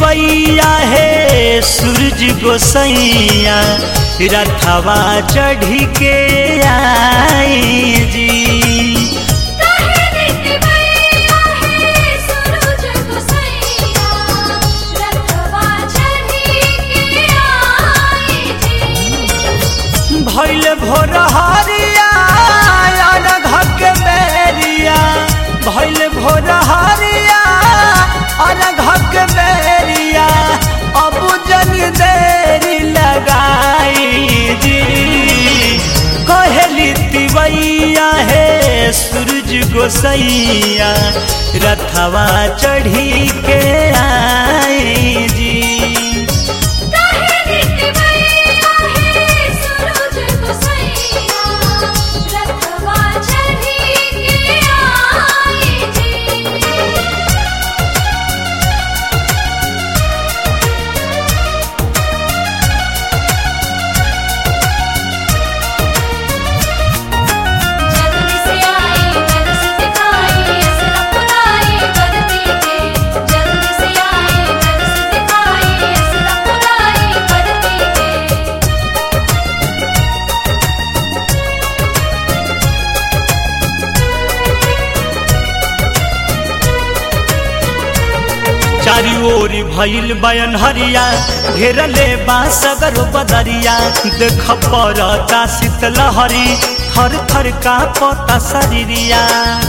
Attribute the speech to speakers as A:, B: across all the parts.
A: तिवैया है सूरज गोसैया रथवा चढ़ी के आई जी। भइल भोर हरिया अरघ के बेरिया भइल भोर हरिया अरघ के बेरिया अब जन देरी लगाई जी। कहली तिवैया है सूरज गोसैया रथवा चढ़ी के आई जी। चारी ओरी भइल बयन हरिया घेरले बासगर बदरिया देख परता शीतलहरी थर थर का पता शरीरिया।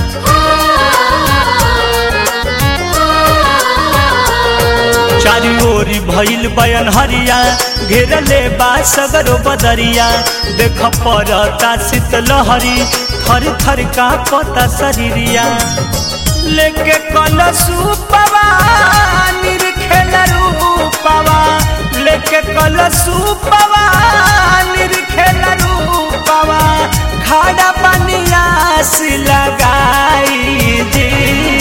A: चारी ओरी भइल बयन हरिया घेरले बासगर बदरिया देख परता शीतलहरी थर थर का पता शरीरिया। लेके कलशुपवा निरखेल रूपवा लेके कलशुपवा निरखेल रूपवा खाड़ा पनियास लगाई जी।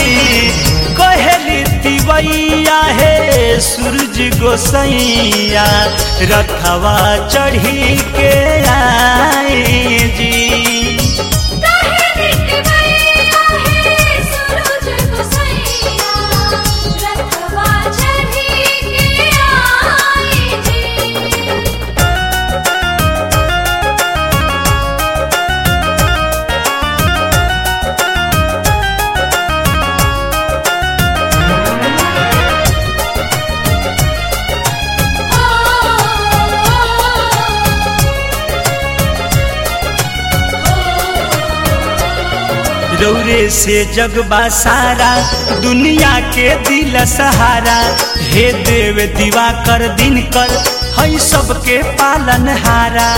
A: कहली तिवैया है सूरज गोसैया रथवा चढ़ी के आई जी। रौरे से जगबा सारा दुनिया के दिल सहारा हे देव दिवाकर दिनकर है सबके पालन हारा।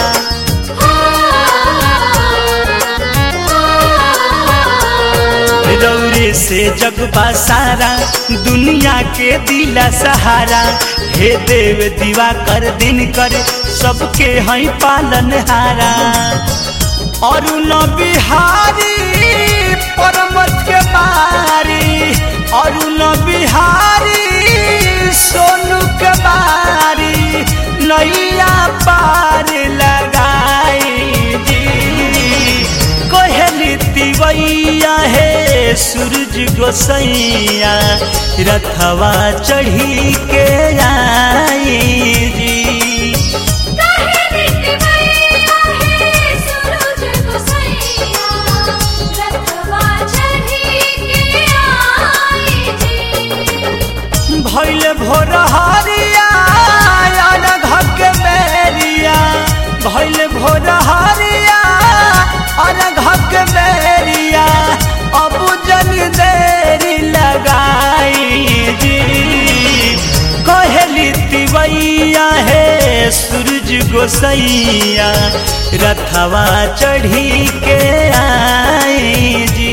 A: रौरे से जगबा सारा दुनिया के दिल सहारा हे देव दिवाकर दिनकर सबके है पालन हारा। अरुण बिहारी परमत के बारी अरुण बिहारी सोनू के बारी नैया पार लगाई जी। कहली तिवैया है सूरज गोसैया रथवा चढ़ी के आई जी। भइल भोर हरिया अरघ के बेरिया भइल भोर हरिया अरघ के बेरिया अब जन देरी लगाई जी। कहली तिवैया है सूरज गोसैया रथवा चढ़ी के आई जी।